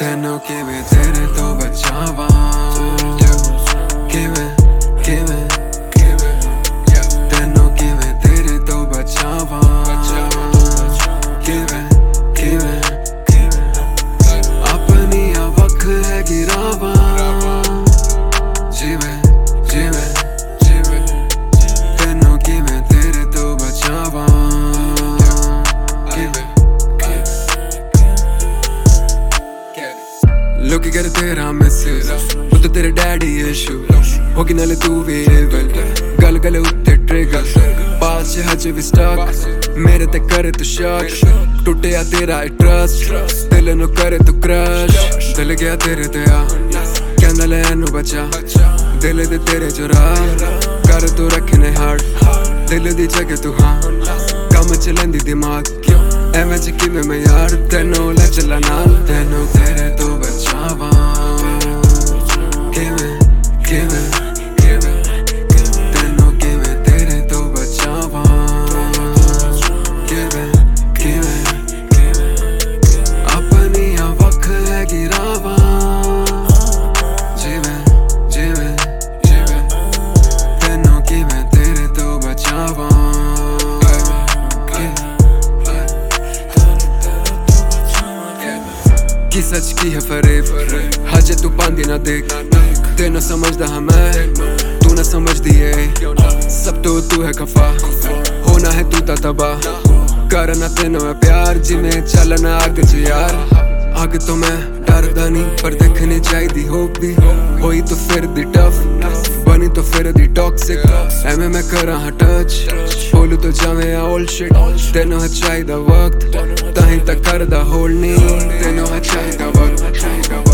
तेनों किवें तेरे तो बचावा किवें किवें तेनों किवें तेरे तो बचावा किवें किवें अपनी वख है गिरावा जीवे जीवे जीवे तेनों किवें तेरे तो बचावा लोकी कर तेरा मैसेज उत्ते तेरे डैडी इशू होगी नाले तू भी एवल गल गल उत्ते ट्रिगर पास च हज भी स्टक मेरे ते करे तू शक टूटे आ तेरा ट्रस्ट दिल नु करे तू क्रश दिल गया तेरे ते आ कहंदा ले एनू बचा दिल दे तेरे चुरा कर तू रखने हार्ड दिल दी जगह तू हाँ कम च लैंदी दिमाग एवें च किवें मैं यार तेनों ले चला नाल तेनों तेरे तो बचावा किवें किवें तेनों किवें तेरे तो बचावा किवें किवें अपनी वख है गिरावा जीवे जीवे जीवे तेनों किवें तेरे तो बचावा की सच की है फरेब हजे तू पांदी ना देख तेनों समझदा हाँ मैं तू ना समझ दिए सब तो तू है खफा होना है तू ता तबाह करना तेनों है प्यार जिमें चलना आग च यार अग तो मैं डरदा नहीं पर देखनी चाहिदी होप दी होई तो फिर दी टफ बनी तो फिर दी टॉक्सिक एवें मैं करा हाँ टच बोलू तो जावे ओल्ड शिट तेनों है चाहिदा वक्त ताहीं तक करदा होल्ड नहीं तेनों है चाहिदा वक्त